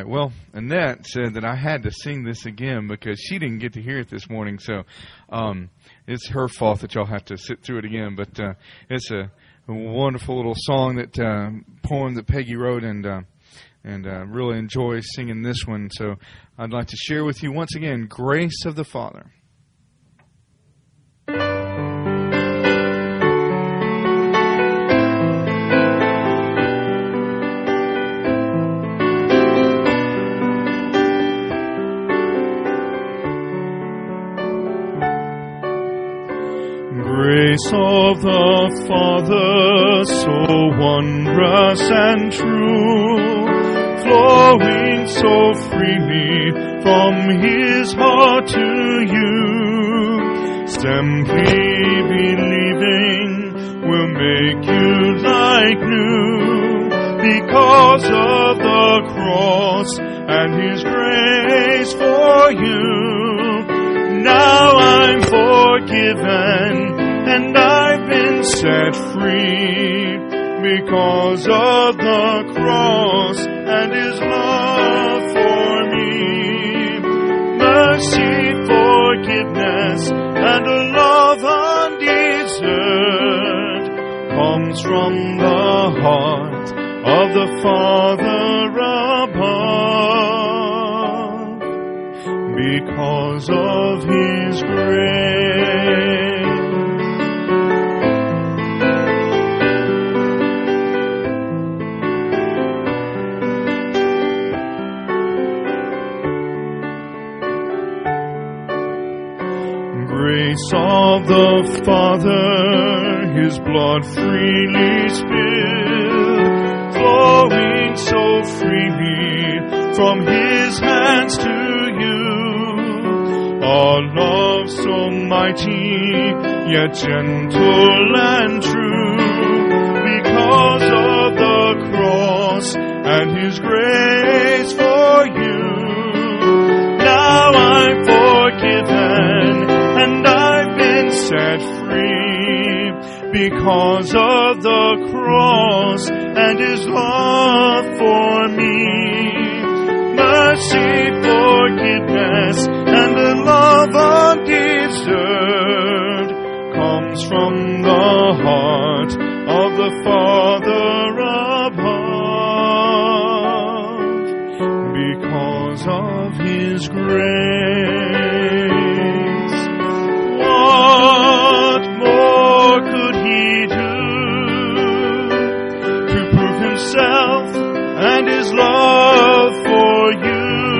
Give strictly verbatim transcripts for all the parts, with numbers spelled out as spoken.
right. Well, Annette said that I had to sing this again because she didn't get to hear it this morning. So um, it's her fault that y'all have to sit through it again. But uh, it's a, a wonderful little song, that uh, poem that Peggy wrote, and uh, and uh, really enjoy singing this one. So I'd like to share with you once again, Grace of the Father. Grace of the Father, so wondrous and true, flowing so freely from His heart to you, simply believing will make you like new, because of the cross and His grace for you. Now I'm forgiven, and I've been set free, because of the cross and His love for me. Mercy, forgiveness, and a love undeserved comes from the heart of the Father above, because of His grace. Grace of the Father, His blood freely spilled, flowing so freely from His hands to you. A love so mighty, yet gentle and true, because of the cross and His grace for you. Now I'm forgiven, and I've been set free, because of the cross and His love for me. Mercy, forgiveness, and a love undeserved comes from the heart of the Father above, because of His grace. What more could He do to prove Himself and His love for you?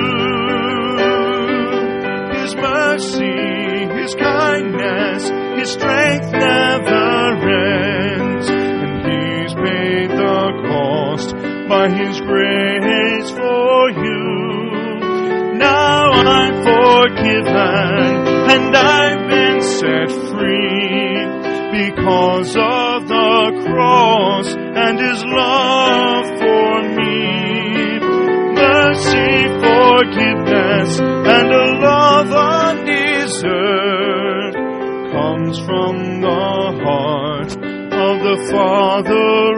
His mercy, His kindness, His strength never ends, and He's paid the cost by His grace for you. Now I'm forgiven, and I've been set free, because of the cross and His love for me. Mercy, forgiveness, and a love undeserved comes from the heart of the Father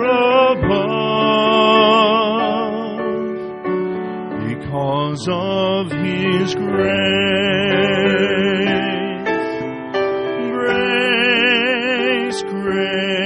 above, because of His grace. Grace, grace.